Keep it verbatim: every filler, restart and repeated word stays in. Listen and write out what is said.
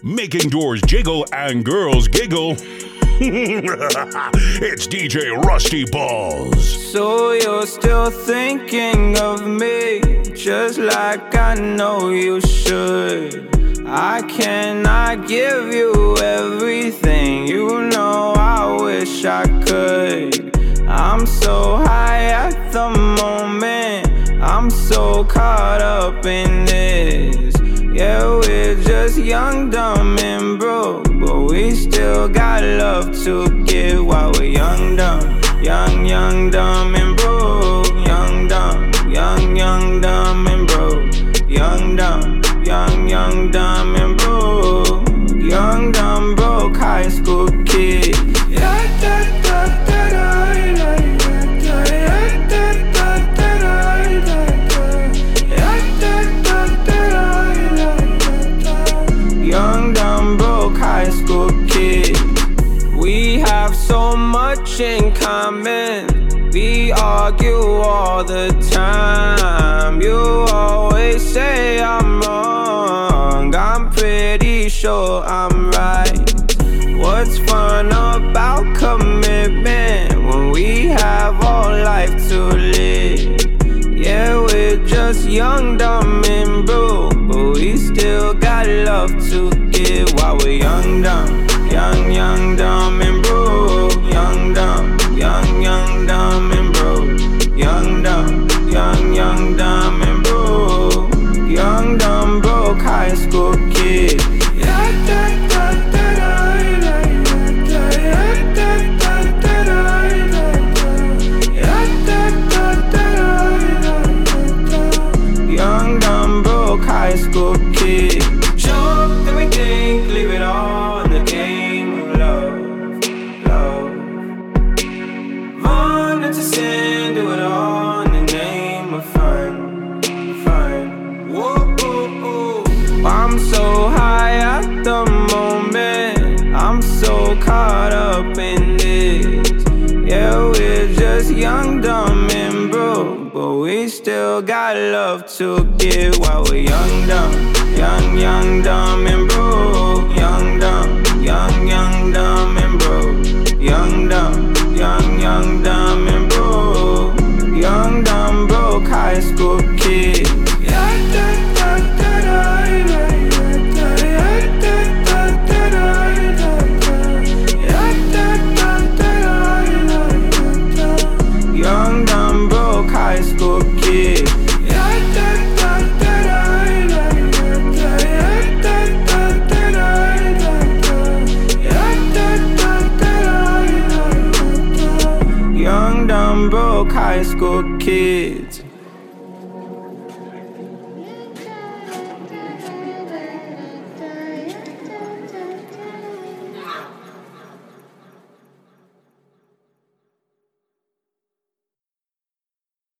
making doors jiggle and girls giggle. It's D J Rusty Balls. So you're still thinking of me, just like I know you should. I cannot give you everything, you know I wish I could. I'm so high at the moment, I'm so caught up in this. Yeah, we're just young, dumb, and broke, but we still got love to give while we're young, dumb. Young, young, dumb, and broke. Young, dumb, young, young, dumb, and broke. Young, dumb, young, young, dumb, and broke. Young, dumb, broke high school kid. Yeah, da, da, da, da, da, da, yeah, da, da, da, da, da, yeah, da, da, da, da, da. Young, dumb, broke high school kid. We have so much in common. We argue all the time. You always say I'm wrong. I'm pretty sure I'm right. What's fun about commitment when we have all life to live? Yeah, we're just young, dumb, and broke, but we still got love to give while we're young, dumb. Young, young, dumb, and broke. Young, dumb, young, young, dumb, and broke. Young, dumb, young, young, dumb, and broke. Young, dumb, broke high school kid. Yeah, da, da, da, da, da, da, yeah, da, da, da, da, da, yeah, da, da, da, da, da. Young, dumb, broke high school kid. Jump, then we think, leave it all in the game of love, love. Run into sin, do it all in the name of fun, fun. Whoa, whoa, whoa. I'm so high at the moment, I'm so caught up in this. Yeah, we're just young, dumb, and broke, but we still got love to give while we're young, dumb. Young, young, dumb, and broke. Young, dumb, young, young, dumb, and broke. Young, dumb, young, young, dumb, and broke. Young, dumb, broke high school kid. Yeah, da, da, da, da, da, da, yeah, da, da, da, da, da, yeah, da, da, da, da, da. Young, dumb, broke high school kid. Yeah, da, da, da, da, da, da, yeah, da, da, da, da, da, yeah, da, da, da, da, da. Young, dumb, broke high school kids.